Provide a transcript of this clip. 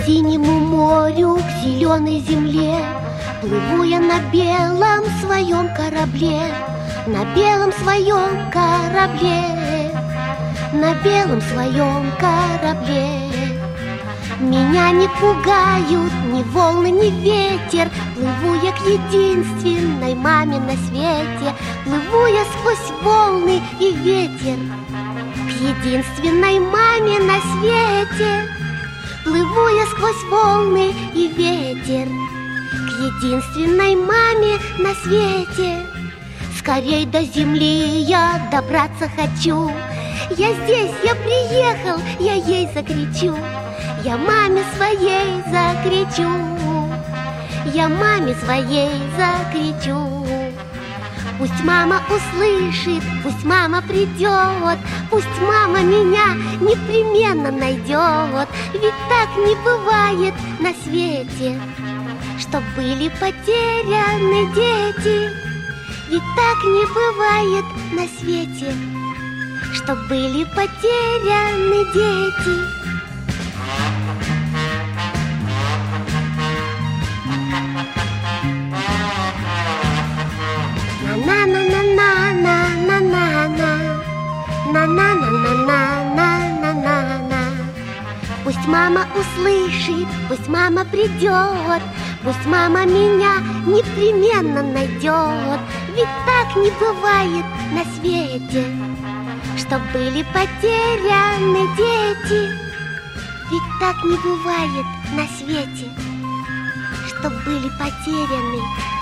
синему морю, к зеленой земле плыву я на белом своем корабле, на белом своем корабле, на белом своем корабле. Меня не пугают ни волны, ни ветер. Плыву я к единственной маме на свете. Плыву я сквозь волны и ветер к единственной маме на свете. Плыву я сквозь волны и ветер к единственной маме на свете. Скорей до земли я добраться хочу. Я здесь, я приехал, я ей закричу. Я маме своей закричу. Я маме своей закричу. Пусть мама услышит, пусть мама придет, пусть мама меня непременно найдет. Ведь так не бывает на свете, чтоб были потеряны дети. Ведь так не бывает на свете, чтоб были потеряны дети. Пусть мама услышит, пусть мама придет, пусть мама меня непременно найдет. Ведь так не бывает на свете, чтоб были потеряны дети. Ведь так не бывает на свете, чтоб были потеряны